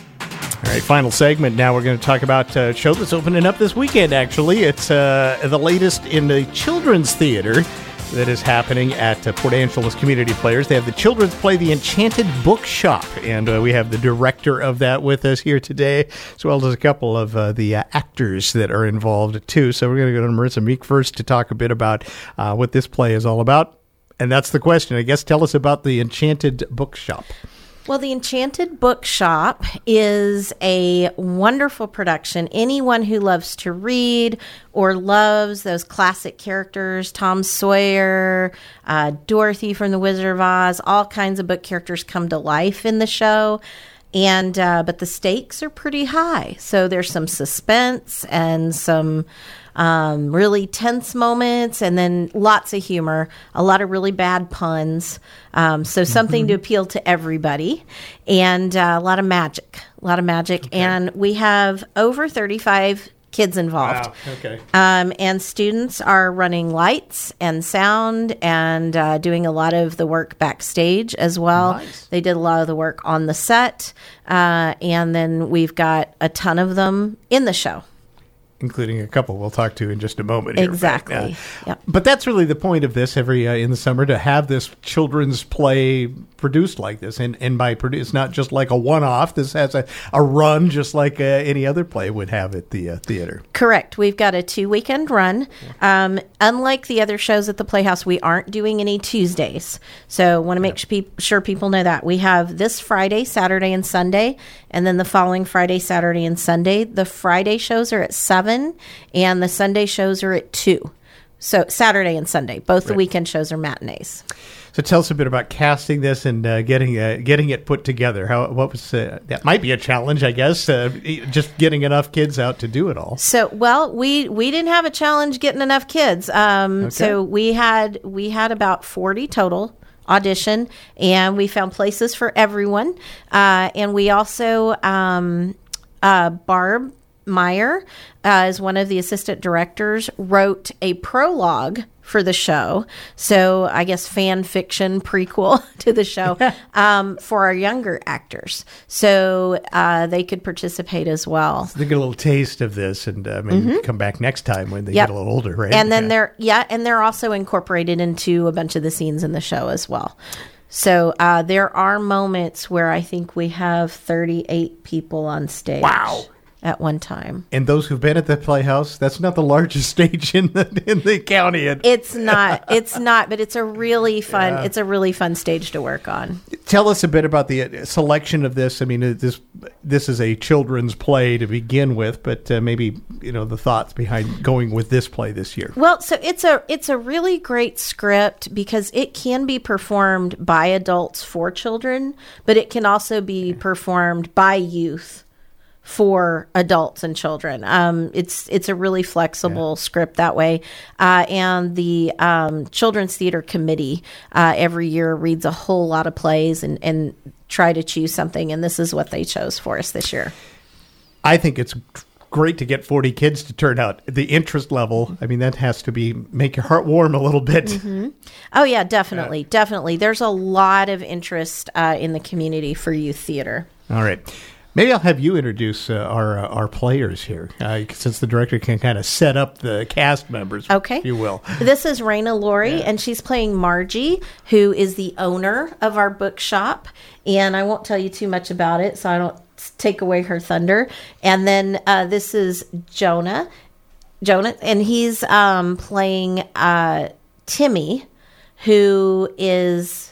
All right, final segment. Now we're going to talk about a show that's opening up this weekend, actually. It's uh, the latest in the children's theater that is happening at uh, Port Angeles Community Players. They have the children's play, The Enchanted Bookshop, and uh, we have the director of that with us here today, as well as a couple of uh, the uh, actors that are involved, too. So we're going to go to Marissa Meek first to talk a bit about uh, what this play is all about. And that's the question, I guess. Tell us about The Enchanted Bookshop. Well, The Enchanted Bookshop is a wonderful production. Anyone who loves to read or loves those classic characters, Tom Sawyer, uh, Dorothy from The Wizard of Oz, all kinds of book characters come to life in the show. And uh, but the stakes are pretty high. So there's some suspense and some um, really tense moments, and then lots of humor, a lot of really bad puns. Um, so something mm-hmm. to appeal to everybody, and uh, a lot of magic, a lot of magic. Okay. And we have over thirty-five kids involved. Wow. Okay. Um, and students are running lights and sound and uh, doing a lot of the work backstage as well. Nice. They did a lot of the work on the set. Uh, and then we've got a ton of them in the show. Including a couple we'll talk to in just a moment. Here, exactly. Right? Uh, yep. But that's really the point of this every uh, in the summer, to have this children's play produced like this. And, and by produce, it's not just like a one-off. This has a, a run just like uh, any other play would have at the uh, theater. Correct. We've got a two-weekend run. Um, unlike the other shows at the Playhouse, we aren't doing any Tuesdays. So want to make yeah. sure people know that. We have this Friday, Saturday, and Sunday, and then the following Friday, Saturday, and Sunday. The Friday shows are at seven. And the Sunday shows are at two. So Saturday and Sunday. Both right. the weekend shows are matinees. So tell us a bit about casting this and uh, getting uh, getting it put together. How what was uh, that might be a challenge, I guess, uh, just getting enough kids out to do it all. So well, we we didn't have a challenge getting enough kids. Um, okay. So we had we had about forty total audition, and we found places for everyone. Uh, and we also um, uh, Barb Meyer, uh, is one of the assistant directors, wrote a prologue for the show. So I guess fan fiction prequel to the show um, for our younger actors. So uh, they could participate as well. So they get a little taste of this, and uh, maybe mm-hmm. come back next time when they yep. get a little older, right? And then yeah. they're, yeah, and they're also incorporated into a bunch of the scenes in the show as well. So uh, there are moments where I think we have thirty-eight people on stage. Wow. At one time. And those who've been at the Playhouse, that's not the largest stage in the in the county. It's not. It's not, but it's a really fun. Yeah. It's a really fun stage to work on. Tell us a bit about the selection of this. I mean, this this is a children's play to begin with, but uh, maybe you know the thoughts behind going with this play this year. Well, so it's a it's a really great script because it can be performed by adults for children, but it can also be performed by youth for adults and children. Um, it's it's a really flexible yeah. script that way. Uh, and the um, Children's Theater Committee uh, every year reads a whole lot of plays and, and try to choose something. And this is what they chose for us this year. I think it's great to get forty kids to turn out. The interest level, I mean, that has to be make your heart warm a little bit. Mm-hmm. Oh, yeah, definitely. Yeah. Definitely. There's a lot of interest uh, in the community for youth theater. All right. Maybe I'll have you introduce uh, our uh, our players here, uh, since the director can kind of set up the cast members, okay. if you will. This is Raina Laurie, yeah. and she's playing Margie, who is the owner of our bookshop. And I won't tell you too much about it, so I don't take away her thunder. And then uh, this is Jonah, Jonah, and he's um, playing uh, Timmy, who is,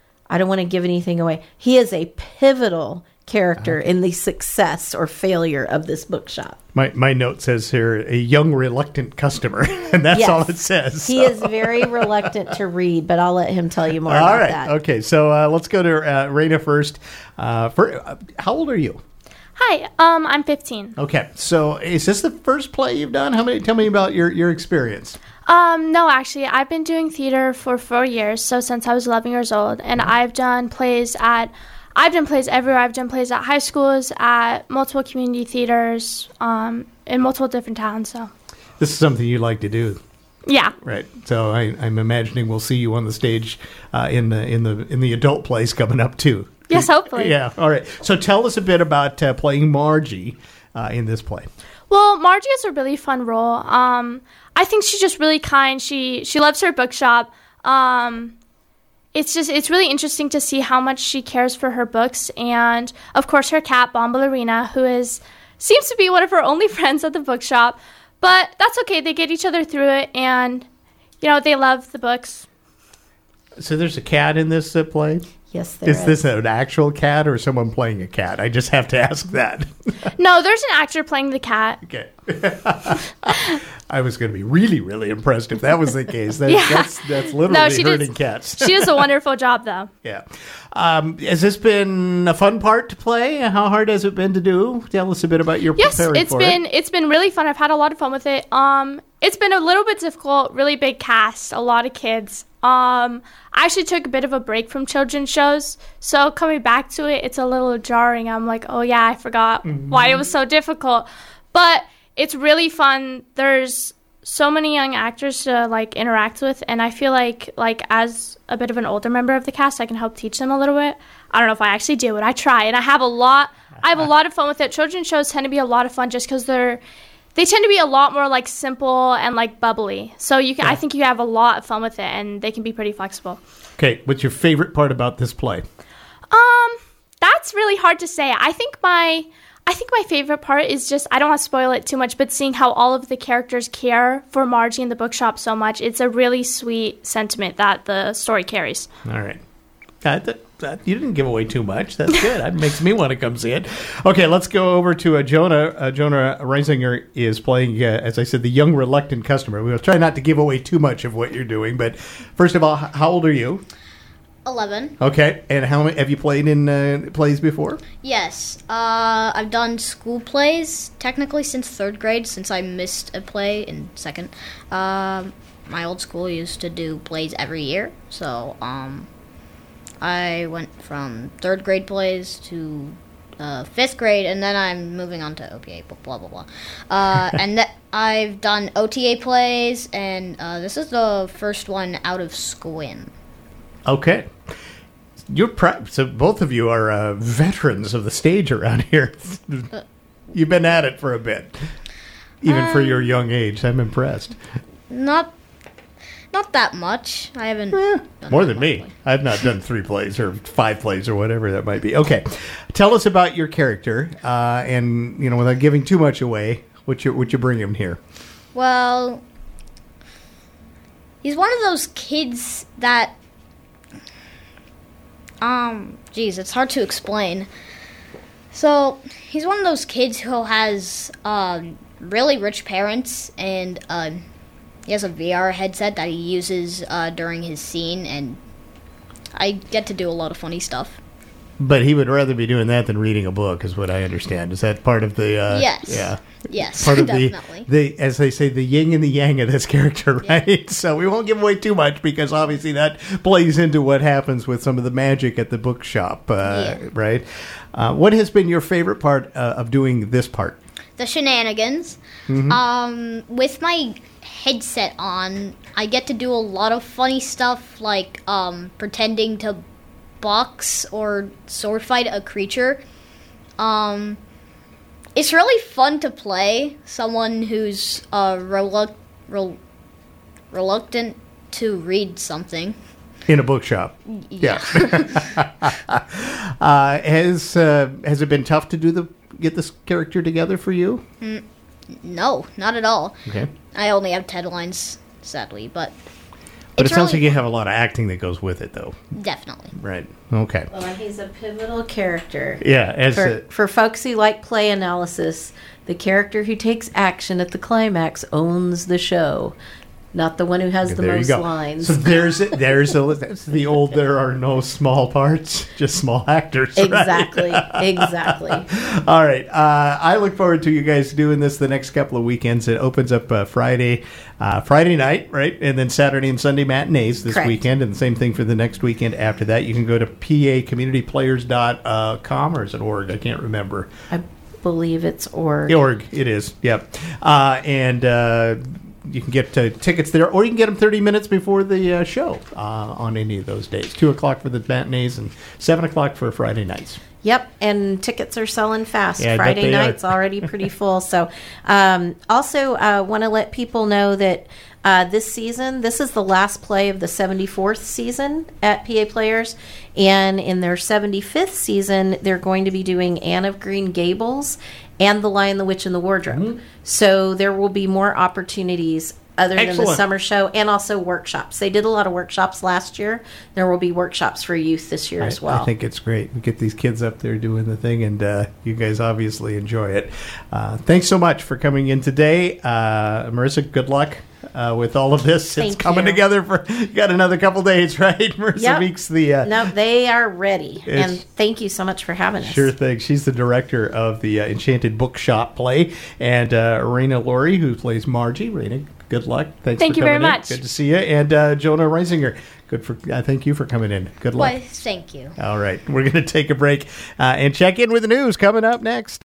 I don't want to give anything away. He is a pivotal character in the success or failure of this bookshop. My my note says here, a young reluctant customer, and that's yes. all it says. He so. is very reluctant to read, but I'll let him tell you more all about right. that. Okay, so uh, let's go to uh, Raina first. Uh, for, uh, how old are you? Hi, um, I'm fifteen. Okay, so is this the first play you've done? How many? Tell me about your, your experience. Um, no, actually, I've been doing theater for four years, so since I was eleven years old, and I've done plays at I've done plays everywhere. I've done plays at high schools, at multiple community theaters, um, in multiple different towns. So this is something you like to do, yeah, right? So I, I'm imagining we'll see you on the stage uh, in the in the in the adult plays coming up too. Yes, hopefully. Yeah. All right. So tell us a bit about uh, playing Margie uh, in this play. Well, Margie is a really fun role. Um, I think she's just really kind. She she loves her bookshop. Um, It's just, it's really interesting to see how much she cares for her books. And, of course, her cat, Bombalurina, who is seems to be one of her only friends at the bookshop. But that's okay. They get each other through it. And, you know, they love the books. So there's a cat in this uh, play? Yes, there is. Is this an actual cat or someone playing a cat? I just have to ask that. No, there's an actor playing the cat. Okay. I was going to be really, really impressed if that was the case. That, yeah. That's that's literally no, she herding does, cats. She does a wonderful job, though. Yeah. Um, has this been a fun part to play? How hard has it been to do? Tell us a bit about your yes, preparing it's for been it. it's been really fun. I've had a lot of fun with it. Um, it's been a little bit difficult. Really big cast, a lot of kids. Um, I actually took a bit of a break from children's shows, so coming back to it, it's a little jarring. I'm like, oh yeah, I forgot mm-hmm. why it was so difficult, but it's really fun. There's so many young actors to like interact with, and I feel like like as a bit of an older member of the cast, I can help teach them a little bit. I don't know if I actually do, but I try, and I have a lot. I have a lot of fun with it. Children's shows tend to be a lot of fun just because they're. They tend to be a lot more like simple and like bubbly. So you can, yeah. I think you have a lot of fun with it, and they can be pretty flexible. Okay, what's your favorite part about this play? Um, that's really hard to say. I think my, I think my favorite part is just, I don't want to spoil it too much, but seeing how all of the characters care for Margie in the bookshop so much. It's a really sweet sentiment that the story carries. All right. Uh, that, that, you didn't give away too much. That's good. That makes me want to come see it. Okay, let's go over to uh, Jonah. Uh, Jonah Reisinger is playing, uh, as I said, the young reluctant customer. We'll try not to give away too much of what you're doing. But first of all, how old are you? eleven. Okay, and how many have you played in uh, plays before? Yes, uh, I've done school plays technically since third grade, since I missed a play in second. Um, my old school used to do plays every year, so um. I went from third grade plays to uh, fifth grade, and then I'm moving on to O P A, blah, blah, blah. Uh, and th- I've done O T A plays, and uh, this is the first one out of Squim. Okay. You're pre- So both of you are uh, veterans of the stage around here. You've been at it for a bit, even um, for your young age. I'm impressed. Not... Not that much. I haven't. Eh, more than me. I've not done three plays or five plays or whatever that might be. Okay, tell us about your character, uh, and you know, without giving too much away, what you what you bring him here. Well, he's one of those kids that, um, geez, it's hard to explain. So he's one of those kids who has um, really rich parents, and um, he has a V R headset that he uses uh, during his scene, and I get to do a lot of funny stuff. But he would rather be doing that than reading a book, is what I understand. Is that part of the? Uh, yes. Yeah. Yes. Part of definitely. the, the, as they say, the yin and the yang of this character, right? Yeah. So we won't give away too much because obviously that plays into what happens with some of the magic at the bookshop, uh, yeah. right? Uh, what has been your favorite part uh, of doing this part? The shenanigans. Mm-hmm. Um, with my headset on, I get to do a lot of funny stuff, like um, pretending to box or sword fight a creature. Um, it's really fun to play someone who's uh, relu- rel- reluctant to read something. In a bookshop. Yeah. uh, has uh, has it been tough to do the get this character together for you? Mm, no, not at all. Okay. I only have ten lines, sadly, but. But it's it sounds really like you have a lot of acting that goes with it, though. Definitely. Right. Okay. Well, he's a pivotal character. Yeah. As for, a, for folks who like play analysis, the character who takes action at the climax owns the show, not the one who has the there most you go. lines. So there's there's a, that's the old there are no small parts, just small actors. Right? Exactly. Exactly. All right. Uh, I look forward to you guys doing this the next couple of weekends. It opens up uh, Friday, uh, Friday night, right, and then Saturday and Sunday matinees this Correct. weekend, and the same thing for the next weekend after that. You can go to p a community players dot com or is it org? I can't remember. I believe it's org. Org. It is. Yep. Uh, and. Uh, You can get uh, tickets there, or you can get them thirty minutes before the uh, show uh, on any of those days. two o'clock for the matinees and seven o'clock for Friday nights. Yep, and tickets are selling fast. Yeah, I bet Friday they night's are. already pretty full. So um, also uh, want to let people know that uh, this season, this is the last play of the seventy-fourth season at P A Players. And in their seventy-fifth season, they're going to be doing Anne of Green Gables and The Lion, the Witch, and the Wardrobe. Mm-hmm. So there will be more opportunities other Excellent. than the summer show, and also workshops. They did a lot of workshops last year. There will be workshops for youth this year I, as well. I think it's great. We get these kids up there doing the thing, and uh, you guys obviously enjoy it. Uh, thanks so much for coming in today. Uh, Marissa, good luck uh, with all of this. Thank it's coming you. together for, you got another couple days, right? Marissa Yep. Meeks, the... Uh, No, they are ready. It's- And thank you so much for having us. Sure thing. She's the director of the uh, Enchanted Bookshop play. And uh, Raina Laurie, who plays Margie. Raina, good luck. Thanks Thank for you coming very in. much. Good to see you. And uh, Jonah Reisinger, good for. Uh, thank you for coming in. Good luck. Why, thank you. All right. We're going to take a break uh, and check in with the news coming up next.